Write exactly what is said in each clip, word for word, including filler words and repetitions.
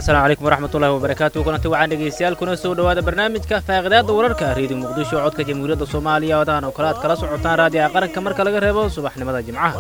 السلام عليكم ورحمة الله وبركاته. كنت وعن دقيسيال كنا سود هذا برنامج كفاقدات وررك ريدي مقدشو عودك جمهورية الصومالية ودانا وكلات كلا سعوتان رادي عقارن كمر كلا قريبا صباح نمضى جمعة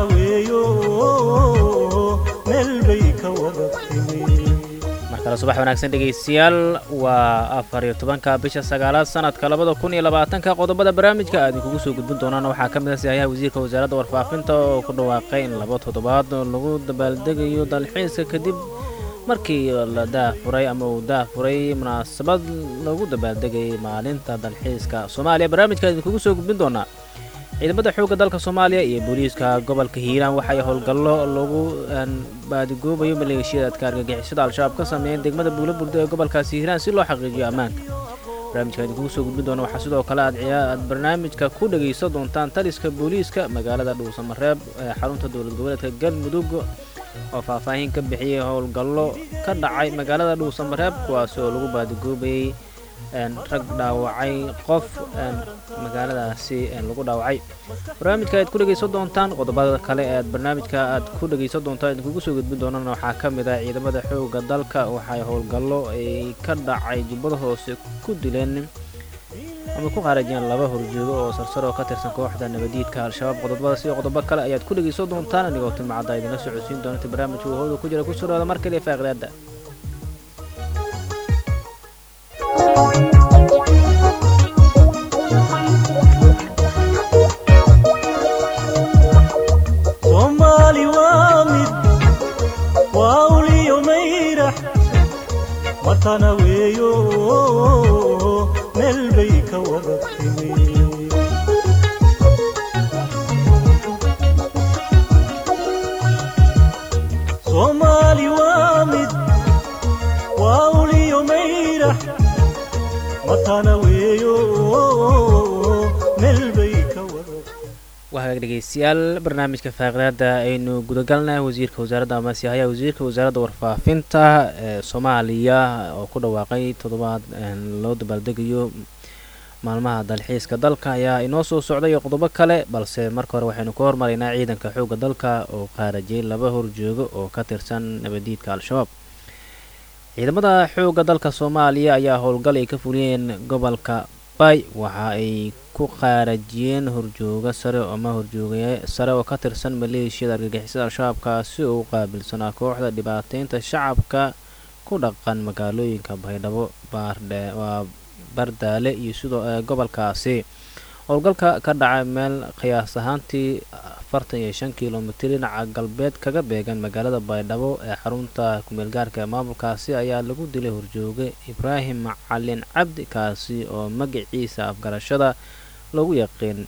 markale subax wanaagsan dhageystayaal waa afar iyo tobanka bisha sagaalaad sanadka labada kun iyo labaatanka qodobada barnaamijka aad kugu soo gudbin doonaan waxaa ka mid ah siyaha wasiirka wasaaradda warfaafinta oo ku dhawaaqay in laba toddobaad lagu dabaaldegayo dalxiiska kadib markii la daafuray ama uu daafuray munaasabad lagu dabaaldegay maalinta dalxiiska Soomaaliya. barnaamijka aad kugu soo gudbin doonaa ciidamada xoogga dalka Soomaaliya iyo booliiska gobolka Hiiraan waxay howlgallo lagu baadigoobayo maleeshiyada argagixisada al-shabaab ka sameeyeen degmada Buulaburda ee gobolkaasi Hiiraan si loo xaqiijiyo ammaanka. barnaamijka aad kugu soo gudbin doona waxa sidoo kale aad ciyaad barnaamijka ku dhageysan doontaan taliska booliiska magaalada Dhuusamareeb ee xarunta dowlad goboleedka Galmudug oo faahfaahin ka bixiyay howlgallo ka dhacay magaalada Dhuusamareeb kuwaas oo lagu baadigoobayay rag dhaawacay qof magaaladaasi lagu dhaawacay. barnaamijka aad ku dhageysan doontaan qodobada kale ee barnaamijka aad ku dhageysan doontaan kugu soo gudbin doonana waxaa ka mid ah ciidamada xoogga dalka waxay howlgallo ay ka dhacay jubbada hoose ku dileen ama ku qaarajeen laba horjoogo oo sarsaro ka tirsan kooxda nabadiidka al-shabaab. qodobada si qodobo kale ayaad ku dhageysan doontaan anigoo timcada idin socodsiin doonta barnaamijka uu hooda ku jira ku soo dhawaada mar kale faaqraada watana weeyo meel bay ka wada timi Soomaali waa mid waa uliyo mayrax watana weeyo meel bay ka wada waxaa dhageystayaal barnaamijka faaqraada aynu gudagalnaa wasiirka wasaaradda ama siyaha wasiirka wasaaradda warfaafinta ee Soomaaliya oo ku dhawaaqay toddobaad loo dabaaldegayo maalmaha dalxiiska dalka ayaa inoo soo socday qodobo kale balse marka hore waxaynu ku hormaraynaa ciidanka xoogga dalka oo qaarajay laba horjoogo oo ka tirsan nabadiidka al-shabaab. ciidamada xoogga dalka Soomaaliya ayaa howlgal ay ka fuliyeen gobolka Bay waxa ay ku qaarajiyeen horjooga sare ama horjoogay sare oo ka tirsan maleeshiyada argagixisada al-shabaab kaasi oo qaabilsanaa kooxda dhibaateynta shacabka ku dhaqan magaalooyinka Baydhabo Baardhe waa Bardaale iyo sidoo gobolkaasi. howlgalka ka dhacay meel qiyaas ahaantii afartan iyo shan kiiloomitir dhinaca galbeed kaga beegan magaalada Baydhabo ee xarunta kumeel gaarka ee maamulkaasi ayaa lagu dilay horjooga Ibraahim Macalin Cabdi kaasi oo magaciisa afgarashada lagu yaqaan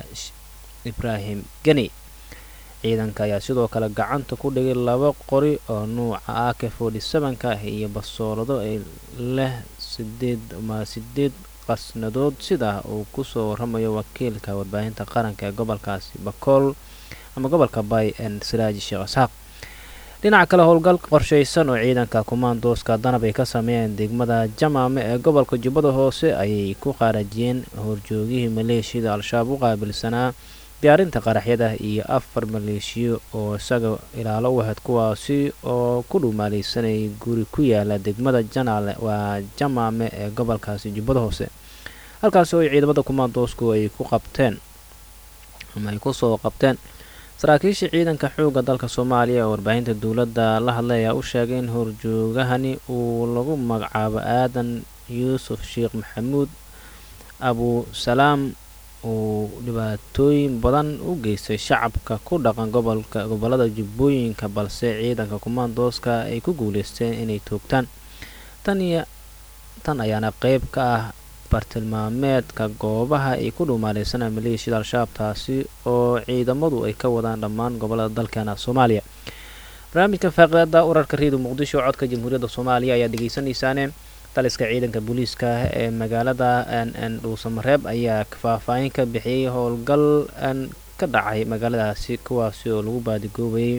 Ibraahim Gani. ciidanka ayaa sidoo kale gacanta ku dhigay laba qori oo nuuca A K forty seven ka iyo basoolado ay leh sideed ama sideed qasnadood sida uu ku soo waramayo wakiilka warbaahinta qaranka ee gobolkaasi Bakool ama gobolka Bay ee Siraaji Sheekh Asaq. dhinaca kale howlgal qorsheysan oo ciidanka kumaandooska danab ay ka sameeyeen degmada Jamaame ee gobolka Jubbada Hoose ayay ku qaarajiyeen horjoogihii maleeshiyada al-shabaab u qaabilsanaa diyaarinta qaraxyada iyo afar maleeshiyo oo isaga ilaalo u ahayd kuwaasi oo ku dhumaaleysanay guri ku yaala degmada Janaale waa Jamaame ee gobolkaasi Jubbada Hoose halkaas oo ciidamada kumaandoosku ay ku qabteen ama ay ku soo qabteen. saraakiisha ciidanka xoogga dalka Soomaaliya oo warbaahinta dawladda la hadlaya u sheegay in horjoogahani uu lagu magacaabo Aadan Yuusuf Sheekh Maxamuud Abu Salaam oo dhibaatooyin badan u geystay shacabka ku dhaqan gobolka gobolada Jubbooyinka balse ciidanka kumaandooska ay ku guuleysteen inay toogtaan. tan iyo tan ayaana qayb ka ah bartilmaameedka goobaha ay ku dhumaaleysanayaan maleeshiyada al-shabaab taasi oo ciidamadu ay ka wadaan dhammaan gobolada dalkeena Soomaaliya. barnaamijka faaqraada urarka Riidu Muqdisho codka Jamhuuriyadda Soomaaliya ayaa dhageysanaysaane taliska ciidanka booliiska ee magaalada Dhuusamareeb ayaa faahfaahin ka bixiyay howlgal ka dhacay magaaladaasi kuwaasi oo lagu baadigoobayay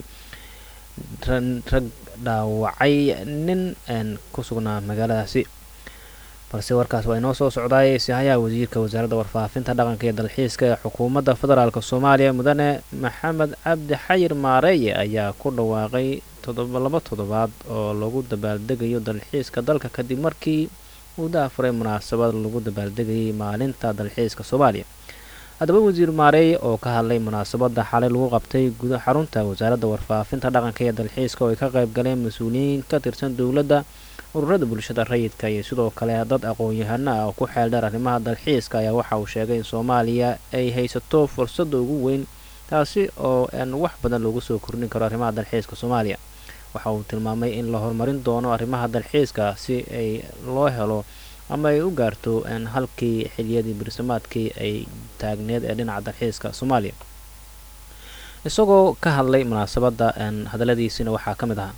rag dhaawacay nin ku sugnaa magaaladaasi. balse warkaas waa inoo soo socdaay sihayaha wasiirka wasaaradda warfaafinta dhaqanka iyo dalxiiska ee xukuumadda federaalk soomaaliya mudane maxamed cabdi xayir maareeye ayaa ku dhawaaqay todoba laba toddobaad oo lagu dabaaldegayo dalxiiska dalka kadib markii uu daafuray munaasabad lagu dabaaldegayay maalinta dalxiiska soomaaliya. haddaba wasiir maareeye oo ka hadlay munaasabadda xalay lagu qabtay guda xarunta wasaaradda warfaafinta dhaqanka iyo dalxiiska oo ay ka qayb galeen mas-uuliyiin ka tirsan dowladda, ururada bulshada rayidka iyo sidoo kale dad aqoon-yahano ah oo ku xeel dheer arrimaha dalxiiska ayaa waxa uu sheegay in Soomaaliya ay haysato fursada ugu weyn taasi oo aan wax badan loogu soo kordhin karo arrimaha dalxiiska Soomaaliya. waxa uu tilmaamay in la horumarin doono arrimaha dalxiiska si ay loo helo ama ay u gaarto in halkii xiliyadii birsamaadkii ay taagneed ee dhinaca dalxiiska Soomaaliya. isagoo ka hadlay munaasabadda hadaladiisina waxaa ka mid ahaa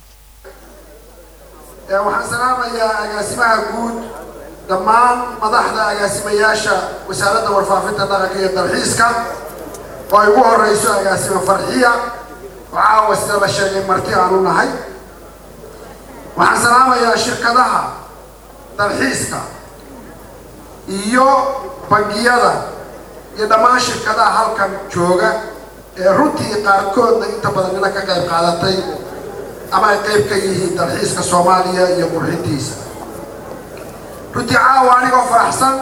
waxaan salaamayaa agaasimaha guud dhammaan madaxda agaasimayaasha wasaaradda warfaafinta dhaqanka iyo dalxiiska oo ay ugu horeyso agaasima farxiya waxaa wasida la sheegay marti aanu nahay. waxaan salaamayaa shirkadaha dalxiiska iyo bangiyada iyo dhammaan shirkadaha halkan jooga ee runtii qaarkoodna inta badan ina ka qayb qaadatay ama ay qayb ka yihiin dalxiiska Soomaaliya iyo qurxintiisa. runtii caawa anigoo faraxsan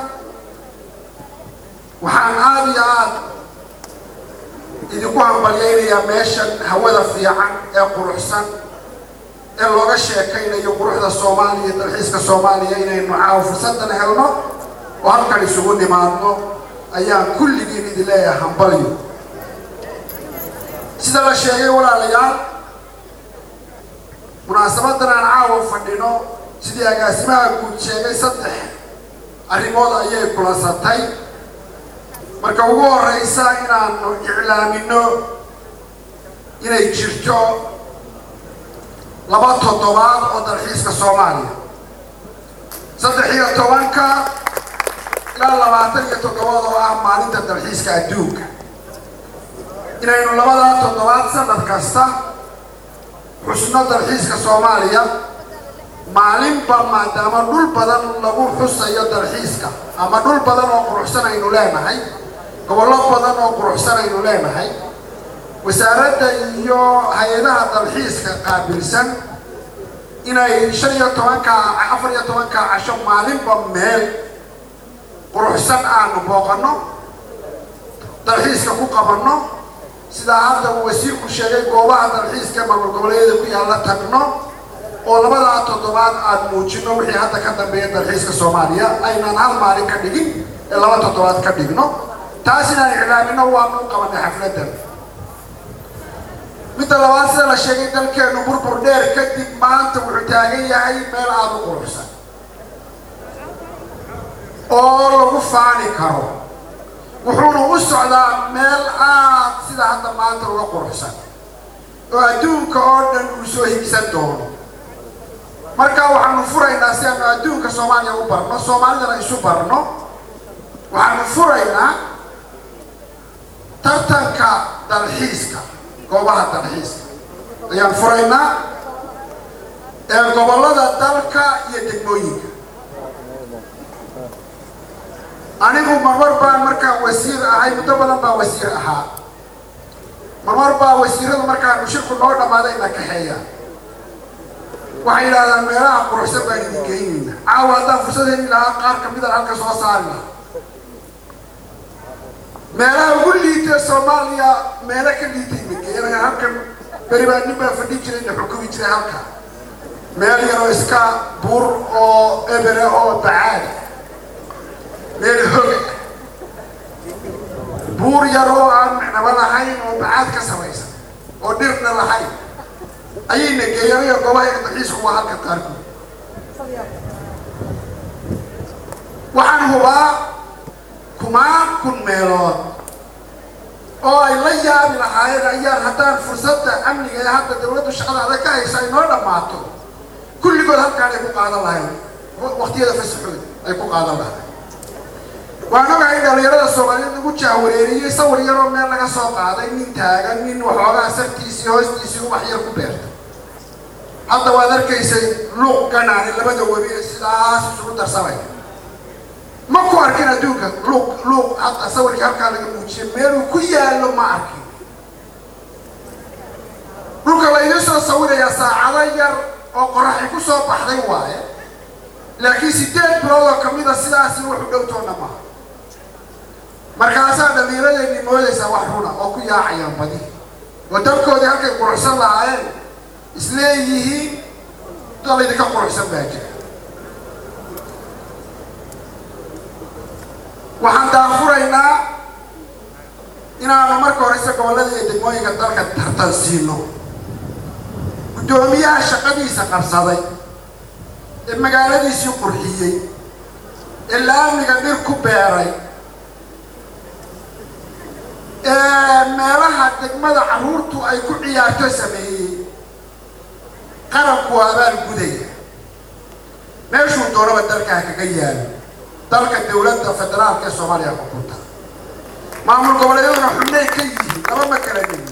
waxaan aad iyo aad idinku hambalyaynayaa meeshan hawada fiican ee quruxsan ee looga sheekaynayo quruxda Soomaaliya iyo dalxiiska Soomaaliya inaynu caawa fursadan helno oo halkan isugu nimaadno ayaan kulligiin idin leeyahay hambalyo. sida la sheegay walaalayaal munaasabadan aan caawa fadhino sidii agaasimaha guud sheegay saddex arrimood ayay kulansatay. marka ugu horeysa inaanu iclaamino inay jirto laba toddobaad oo dalxiiska Soomaaliya saddex iyo tobanka ilaa labaatan iyo toddobaad oo ah maalinta dalxiiska adduunka. inaynu labada toddobaad sanad kasta xusno dalxiiska Soomaaliya maalinba maadaama dhul badan lagu xusayo dalxiiska ama dhul badan oo quruxsan aynu leenahay, gobollo badan oo quruxsan aynu leenahay, wasaaradda iyo hay-adaha dalxiiska qaabilsan inay shan iyo tobanka afar iyo tobanka casho maalinba meel quruxsan aanu booqanno dalxiiska ku qabanno. sidaa hadda uu wasiirku sheegay goobaha dalxiiska maamul goboleedyada ku yaalla tagno oo labadaa toddobaad aad muujino wixii hadda ka dambeeya dalxiiska Soomaaliya aynaan hal maalin ka dhigin ee laba toddobaad ka dhigno. taas inaan iclaamino waanu qabanay xafladan. midda labaad sida la sheegay dalkeenu burbur dheer kadib maanta wuxuu taagan yahay meel aad u quruxsan oo lagu faani karo, wuxuuna u socdaa meel aad sida hadda maanta uga quruxsan oo adduunka oo dhan uu soo higsan doono. marka waxaanu furaynaa si aanu adduunka Soomaaliya u barno, Soomaalidana isu barno. waxaanu furaynaa tartanka dalxiiska, goobaha dalxiiska ayaan furaynaa ee gobollada dalka iyo degmooyinka. anigu marmar baan markaan wasiir ahay muddo badan baa wasiir ahaa marmar baa wasiiradu markaan shirku noo dhammaaday na kaxeeya waxay yidhahdaan meelaha quruxsan baan idin geynayna. caawa haddaan fursad heli lahaa qaar ka mid a halka soo saari lahaa. meelaha ugu liitay Soomaaliya meelo ka liitay mageeya halkan beri baa nin baa fadhi jiray na xukumi jiray halka meel yaroo iska buur oo ebere oo bacaad meel hog buur yaroo aan macnaba lahayn oo bacaad ka samaysan oo dhirna lahayn ayayna geeyanayo goobaha dalxiisku waa halka qaarkood. waxaan hubaa kumaan kun meelood oo ay la yaabi lahaayeen ayaan haddaan fursadda amniga ee hadda dawladdu shaqada adag ka haysa ay noo dhammaato kulligood halkaan ay ku qaadan lahayn waqtiyada fasaxooda ay ku qaadan lahayn. waan ogahay dhalinyarada Soomaaliyeed lagu jahwareeriyey sawir yaroo meel laga soo qaaday nin taagan nin waxoogaa sartiisii hoostiisii wax yar ku beertay. hadda waad arkaysay luuq ganaani labada webi ee sidaas isugu darsamay ما كو أركنا دوكا لوك لوك أصور كهرب كان الموجي ميرو كويا لو ما أركي لوك الله ينسى صور يا ساعة ير أو قرح يكون صوب حدا واعي لكن سيدات برولا كميدا سلاسل وحدوتونا ما مركزا دليل اللي مولى سواحنا أو كويا عيان بدي ودمكو ده هكذا قرصان لعين إسليه قال لي ده قرصان باجي waxaan daafuraynaa inaanu marka hore gobolada iyo degmooyinka dalka tartansiino gudoomiyaha shaqadiisa qabsaday ee magaaladiisii qurxiyay ee laamiga dhir ku beeray ee meelaha degmada caruurtu ay ku ciyaarto sameeyay qaranku abaal gudaya meeshuu doonaba dalka kaga yaalo dalka dawladda federaalka Soomaaliya ku kunta maamul goboleedyada xubnay ka yihiin laba ma kala yihiin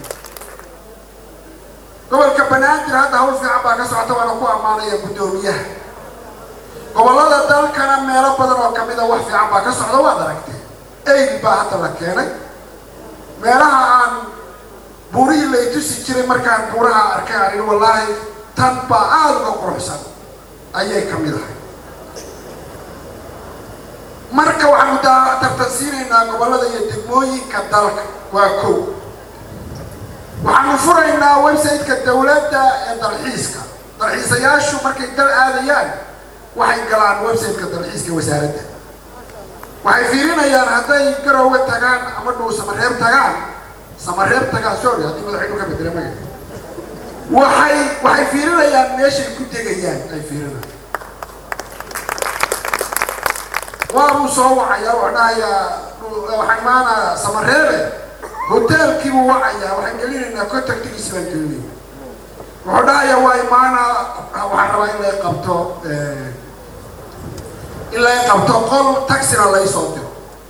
gobolka Banaadir hadda hawl fiican baa ka socota waana ku amaanaya gudoomiyaha gobolada dalkana meelo badan oo kamid ah wax fiican baa ka socda waa aragtay ay baa hadda la keenay meelaha aan buuri la tusi jiray markaan buuraha arkay wallahi tan baa aad uga quruxsan ayay kamid ah marka waxaan tartansiinaynaa gobolada iyo degmooyinka dalka waa koow waxaan furaynaa website-ka dawladda ee dalxiiska dalxiisayaashu markay dal aadayaan waxay galaan website-ka dalxiiska wasaaradda waxay fiirinayaan hadday garowga tagaan ama dhow samareeb tagaan samareeb tagaan sorry haddii madaxweynuhu ka bedelay magaca waxay waxay fiirinayaan meeshay ku degayaan ay fiirinayaan وأبو صوعيا وعنايا وحمانا سمريرة هوتيل كيبو وعيا وحنجلين إنه كنت تجلس بالدنيا وعنايا وإيمانا وحروا إلا يقبضوا إلا يقبضوا قل تكسر الله يصدق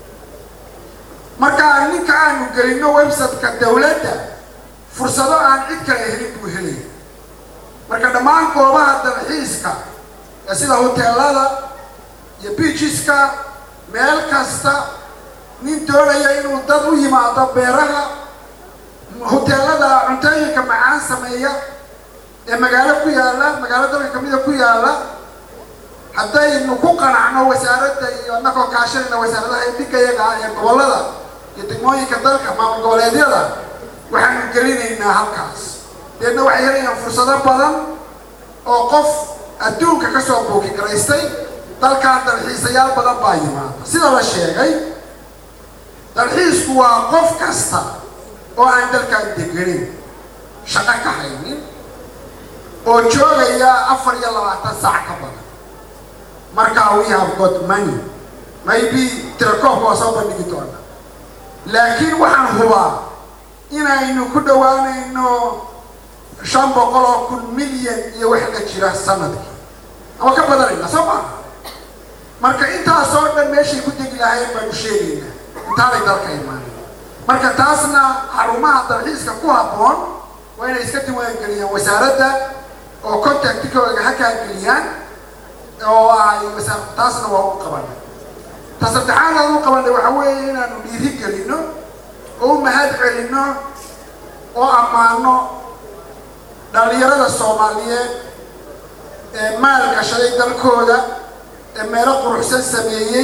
مركا إنك عنو قلنا ويبسط كدولة فرصة عن إدك يهرب وهلي مركا دمان قوبها الدرحيسكا يسيدا هوتيلالا يا بيتشيسكا ميل كاستا نين دوريا إنو دادو يمادا بيرها هوتيلادا عنتايا كمعان سمية يا مقالة كويالا مقالة دوري كميدا كويالا حتى إنو كوكان عنو وسارة يوناكو كاشر إنو وسارة هاي بيكا يقا يا قوالada يتقموي كدالك مامل قواليديادا وحن نقلين إنا هالكاس لأنه وحيرين فرصة بدن أو قف أدوك كسو بوكي كريستي dalka dalxiisayaal badan baa yimaada sida la sheegay dalxiisku waa qof kasta oo aan dalka deganin shaqo ka haynin oo joogaya afar iyo labaatan saac ka badan marka we have got money maybe tirakoobka waa soo bandhigi doona laakiin waxaan hubaa inaynu ku dhawaanayno shan boqol oo kun milyan iyo wax la jira sanadkii ama ka badanayna soo maaha marka inta soo dhan meeshay ku degi lahayn baan u sheegaynaa intaanay dalka imaanay marka taasna xarumaha dalxiiska ku habboon waa inay iska diiwaan geliyaan wasaaradda oo contactkooda ha kaa geliyaan oo ay taasna waa u qabanay ta saddexaad aan u qabanay waxa weeye inaanu dhiiri gelino oo u mahad celino oo ammaano dhalinyarada Soomaaliyeed ee maalgashaday dalkooda meelo quruxsan sameeyay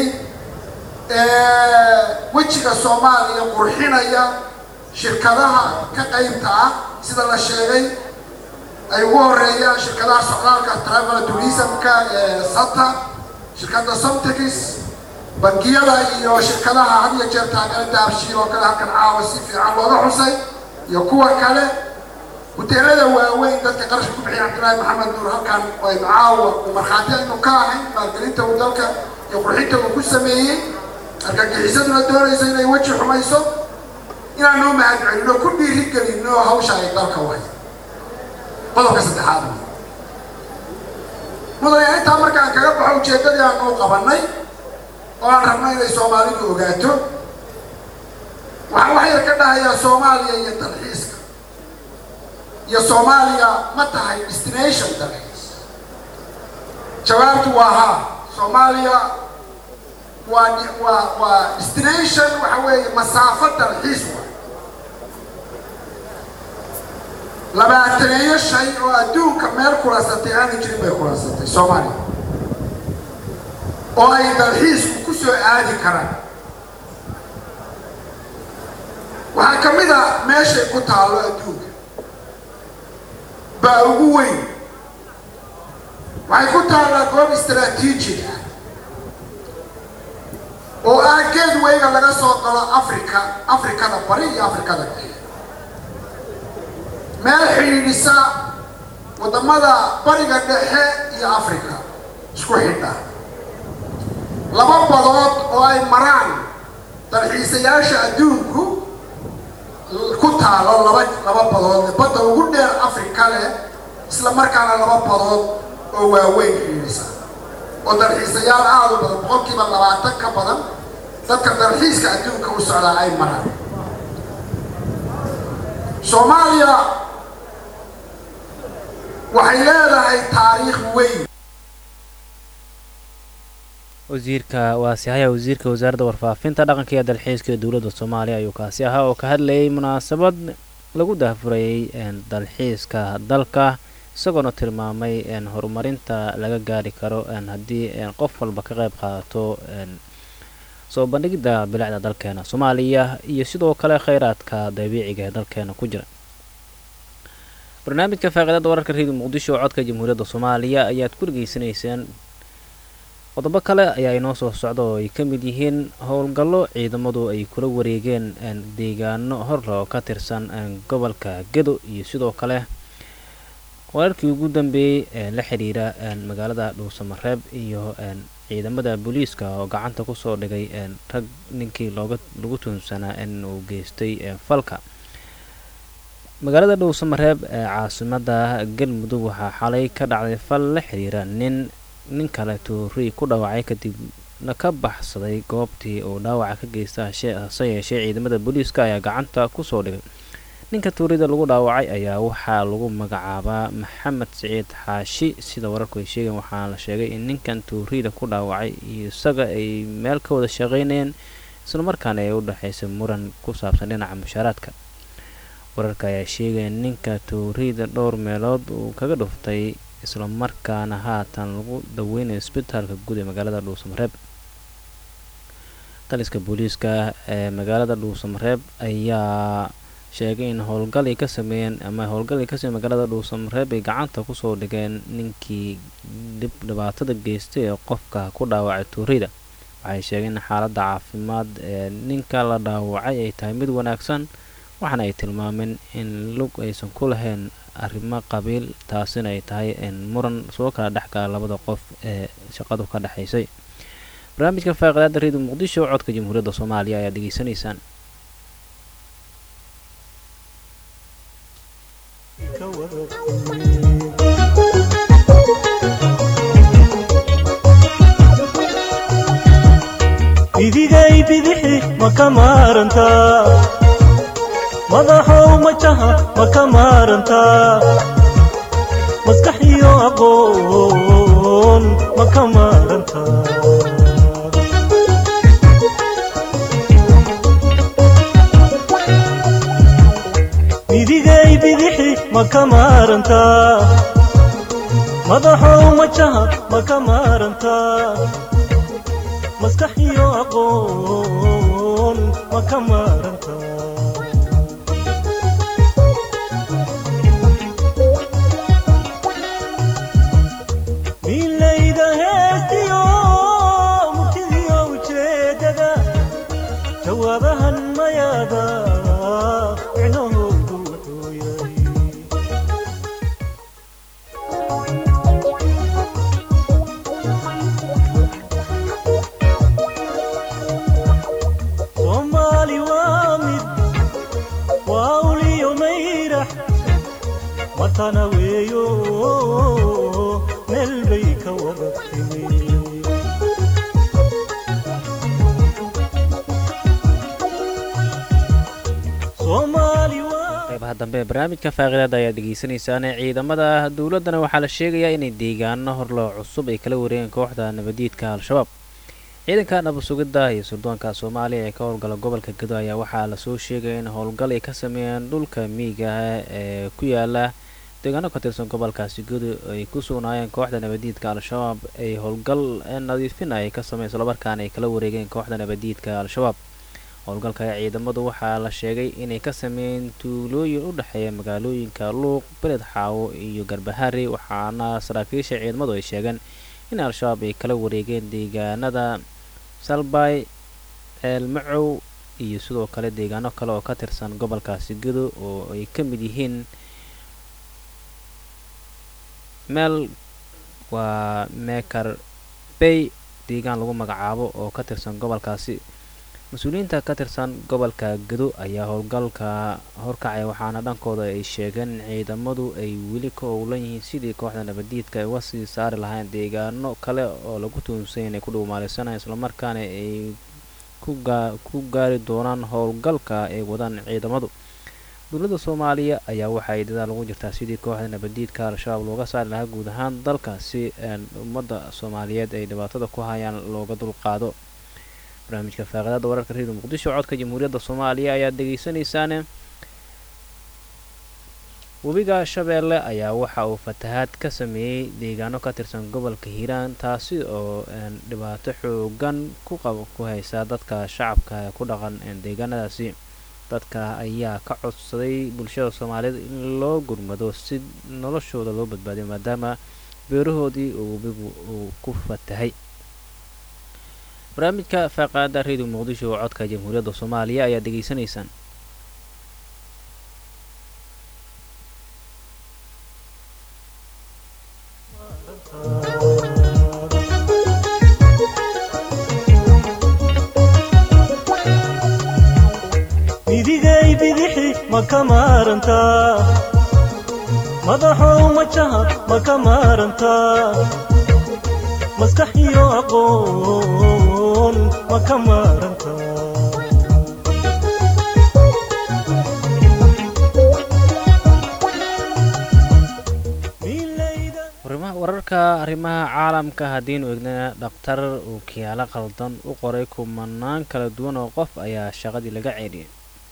ee wajiga Soomaaliya qurxinaya shirkadaha ka qaybta ah sida la sheegay ay ugu horeeyaan shirkadaha socdaalka travel tourism-ka ee Sata shirkadda Somtex bankiyada iyo shirkadaha had iyo jeer taageerada abshiir oo kale halkan caawa si fiican looga xusay iyo kuwa kale hoteelada waaweyn dadka qarash ku bixiyay Cabdullaahi Maxamed Nuur halkan way caawa marxaati inuu ka ahayn maalgelinta dalka iyo qurxinta uu ku sameeyay argagixisaduna doonaysa inay waji xumayso inaanu mahad celino ku dhiiri gelino hawsha ay dalka way qodobka saddexaad mudane inta markaan kaga baxo ujeedadii aanu qabanay oo aan rabnay inay Soomaalidu ogaato waxaan waxay ka dhahayaa Soomaaliya iyo dalxiiska يا صوماليا متى هي destination dalxiis jawaabtu waa ha Soomaaliya waa waa waa destination waxa weeye masaafo dalxiis waa labaataneeyo shay oo adduunka meel kulaasatay aanay jirin bay kulaasatay Soomaaliya oo ay dalxiisku ku soo aadi karaan waxaa ka mid ah meeshay ku taalo adduunka baa ugu weyn waxay ku taallaa goob istaraatiiji ah oo ah geedwayga laga soo galo Afrika Afrikada bari iyo Afrikada dhexe meel xidhiidhisa wadamada bariga dhexe iyo Afrika isku xidha laba badood oo ay maraan dalxiisayaasha adduunku ku taalo laba laba badood badda ugu dheer Afrika leh isla markaana laba badood oo waaweyn xidhiidhisa oo dalxiisayaal aad u badan boqolkiiba labaatan ka badan dadka dalxiiska adduunka u socda ay maraan Soomaaliya waxay leedahay taariikh weyn wasiirka waasiixaya wasiirka wasaaradda warfaafinta dhaqanka iyo dalxiiska ee dowladda Soomaaliya ayuu kaasi ahaa oo ka hadlayay munaasabad lagu daahfurayay dalxiiska dalka isagoona tilmaamay in horumarinta laga gaari karo haddii qof walba ka qayb qaato soo bandhigida bilicda dalkeena Soomaaliya iyo sidoo kale kheyraadka dabiiciga ee dalkeena ku jira barnaamijka faaqiidada wararka Radio Muqdisho oo codka Jamhuuriyadda Soomaaliya ayaad ku dhageysanaysaan qodobo kale ayaa inoo soo socda oo ay ka mid yihiin howlgallo ciidamadu ay kula wareegeen deegaano hor loo ka tirsan gobolka Gedo iyo sidoo kale wararkii ugu dambeeyay ee la xiriira magaalada Dhuusamareeb iyo ciidamada booliiska oo gacanta ku soo dhigay rag ninkii looga lagu tuunsanaa in uu geystay falka magaalada Dhuusamareeb ee caasimadda Galmudug waxaa xalay ka dhacday fal la xiriira nin nin kale tuuri ku dhaawacay kadib na ka baxsaday goobtii uu dhaawaca ka geystay yeeshee ciidamada booliiska ayaa gacanta ku soo dhigay ninka tuurida lagu dhaawacay ayaa waxaa lagu magacaabaa Maxamed Saciid Xaashi sida wararku ay sheegeen waxaa la sheegay in ninkan tuurida ku dhaawacay isaga ay meel ka wada shaqeynayeen isla markaana ay u dhaxaysay muran ku saabsan dhinaca mushaaraadka wararka ayaa sheegay ninka tuurida dhowr meelood uu kaga dhuftay isla markaana haatan lagu daweynayo isbitaalka guud ee magaalada Dhuusamareeb taliska booliiska ee magaalada Dhuusamareeb ayaa sheegay in howlgal ay ka sameeyeen ama howlgal ay ka sameeyeen magaalada Dhuusamareeb ay gacanta ku soo dhigeen ninkii dib dhibaatada geystay ee qofka ku dhaawacay tuurida waxay sheegeen in xaaladda caafimaad ee ninka la dhaawacay ay tahay mid wanaagsan waxaana ay tilmaameen in lug aysan ku lahayn arrimo qabiil taasina ay tahay in muran soo kala dhaxgala labada qof ee shaqadu ka dhaxaysay barnaamijka faaqiidada Radio Muqdisho codka Jamhuuriyadda Soomaaliya ayaa dhageysanaysaan idigay bidixi ma ka maarantaa madaxow majaha ma ka maarantaa maskax iyo aqoon ma ka maarantaa idigay bidixi ma ka maarantaa madaxow majaha ma ka maarantaa maskax iyo aqoon ma ka maarantaa milayda heestiyo murtidiyo ujeedada jawaabahan mayaada micnahoodu wuxuu yahay Soomaali waa mid waa uliyo mayrax watana weeyo meel bay ka wada timi Soomaali waa qaybaha dambe ee barnaamijka faaqiidada ayaa dhageysanaysaan ciidamada dawladana waxaa la sheegayaa inay deegaano hor loo cusub ay kala wareegeen kooxda nabadiidka Al-Shabaab ciidanka nabad sugidda iyo sirdoonka Soomaaliya ee ka howlgala gobolka Gedo ayaa waxaa la soo sheegay in howlgal ay ka sameeyeen dhulka miyiga ah ee ku yaala deegaano ka tirsan gobolkaasi Gedo ay ku sugnaayeen kooxda nabadiidka Al-Shabaab ay howlgal nadiifin ay ka sameeyeen isla markaana ay kala wareegeen kooxda nabadiidka Al-Shabaab. howlgalka ciidamadu waxaa la sheegay inay ka sameeyeen tuulooyin u dhaxeeya magaalooyinka Luuq, Beled Xaawo iyo Garbahari, waxaana saraakiisha ciidamadu ay sheegeen in Al-Shabaab ay kala wareegeen deegaanada Salbay, Elmacow iyo sidoo kale deegaano kale oo ka tirsan gobolkaasi Gedo oo ay ka mid yihiin meel waa Meekar Bay deegaan lagu magacaabo oo ka tirsan gobolkaasi. mas-uuliyiinta ka tirsan gobolka Gedo ayaa howlgalka horkacay waxaana dhankooda ay sheegeen in ciidamadu ay weli ka howlan yihiin sidii kooxda nabadiidka ay uga sii saari lahayn deegaano kale oo lagu tuhunsan inay ku dhuumaaleysanayaan isla markaana ay ku gaari doonaan howlgalka ay wadaan ciidamadu. dowladda Soomaaliya ayaa waxa ay dadaal ugu jirtaa sidii kooxda nabadiidka Al-Shabaab looga saari lahaa guud ahaan dalka si ummadda Soomaaliyeed ay dhibaatada ku hayaan looga dulqaado. barnaamijka faaqidaada wararka Radio Muqdisho codka Jamhuuriyadda Soomaaliya ayaa dhageysanaysaan. Webiga Shabeelle ayaa waxa uu fatahaad ka sameeyay deegaano ka tirsan gobolka Hiiraan taasi oo dhibaato xoogan ku qabo ku haysa dadka shacabka ku dhaqan deegaanadaasi. dadka ayaa ka codsaday bulshada Soomaaliyeed in loo gurmado si noloshooda loo badbaadiyo maadaama beerahoodii uu webigu uu ku fatahay. barnaamijka faaqidaada Radio Muqdisho codka Jamhuuriyadda Soomaaliya ayaa dhageysanaysaan. midigay bidixi ma ka maarantaa madaxow majaha ma ka maarantaa maskax iyo aqoon ma ka maarantaa wararka arrimaha caalamka haddiinu eegna dhaqtar uu kiyaalo qaldan u qoray kumanaan kala duwan oo qof ayaa shaqadii laga ceeliyay.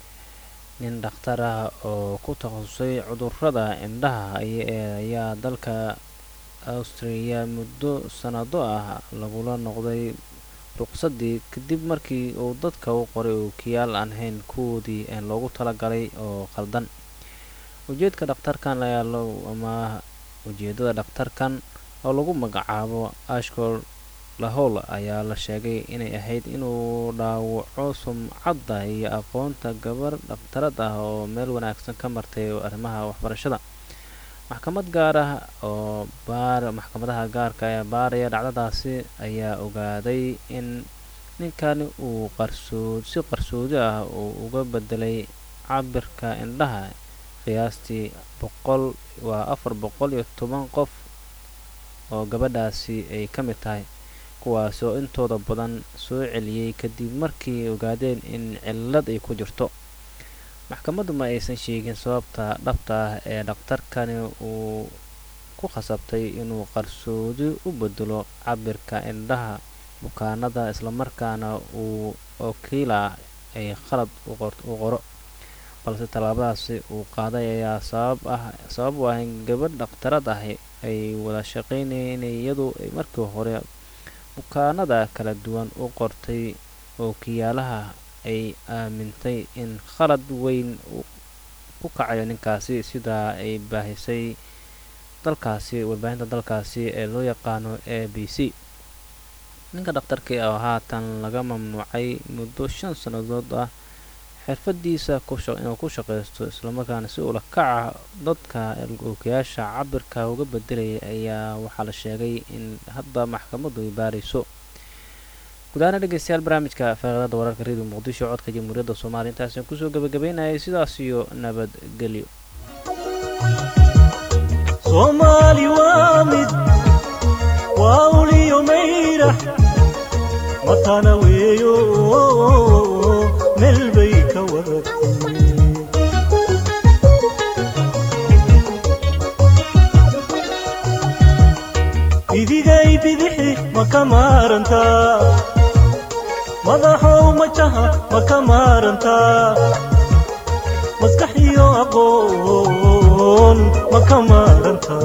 nin dhakhtar ah oo ku takhasusay cudurrada indhaha ayaa dalka Australia muddo sanado ah lagula noqday ruqsadii kadib markii uu dadka u qoray uu kiyaal aan ahayn kuwoodii aan loogu talagalay oo qaldan. ujeedka dhakhtarkan ayaa loo ama ujeedada dhakhtarkan oo lagu magacaabo Ashkol Lahol ayaa la sheegay inay ahayd inuu dhaawaco sumcadda iyo aqoonta gabar dhakhtarad ah oo meel wanaagsan ka martay arrimaha waxbarashada. maxkamad gaar ah oo baar maxkamadaha gaarka ee baaraya dhacdadaasi ayaa ogaaday in ninkani uu qarsood si qarsoodi ah uu uga bedelay cabirka indhaha qiyaastii boqol waa afar boqol iyo toban qof oo gabadhaasi ay ka mid tahay, kuwaas oo intooda badan soo celiyay kadib markii ogaadeen in cillad ay ku jirto. maxkamaddu ma aysan sheegin sababta dhabta ah ee dhakhtarkani uu ku khasabtay inuu qarsoodi u bedelo cabirka indhaha bukaanada isla markaana uu wakiila ay khalad u qoro, balse tallaabadaasi uu qaaday ayaa sabab ah sabab u ah in gabadh dhakhtarad ah ay wada shaqaynayeen iyadoo ay markii hore bukaanada kala duwan u qortay oo kiyaalaha ay aamintay in khalad weyn ku kacayo ninkaasi sidaa ay baahisay dalkaasi warbaahinta dalkaasi ee loo yaqaano A B C. ninka dhakhtarkii oo haatan laga mamnuucay muddo shan sannadood ah xirfadiisa inuu ku shaqaysto islamarkaana si ula kaca dadka ookiyaasha cabirka uga bedelaya ayaa waxaa la sheegay in hadda maxkamaddu ay baarayso. gudahaan dhegeystayaal barnaamijka faaqidaada wararka Radio Muqdisho codka Jamhuuriyadda Soomaaliya intaasaan kusoo gabagabeynayay sidaas iyo nabadgelyo. Soomaali waa mid waa uliyo mayrax matana weeyo meel bay ka wadatay idigay bidixi ma ka maarantaa madaxow majaha makamaranta maskaxiyo aqoon makamaranta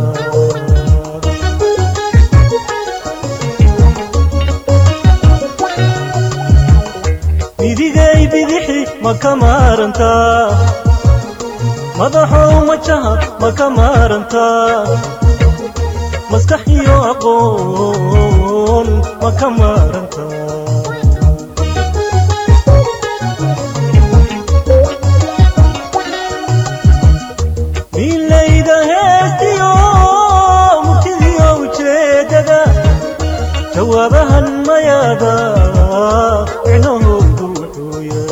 midigay bidixi makamaranta madaxow majaha makamaranta maskaxiyo aqoon makamaranta milayda heestiyo murtidiyo ujeedada jawaabahan mayaada icnohoodu wuxuu yahay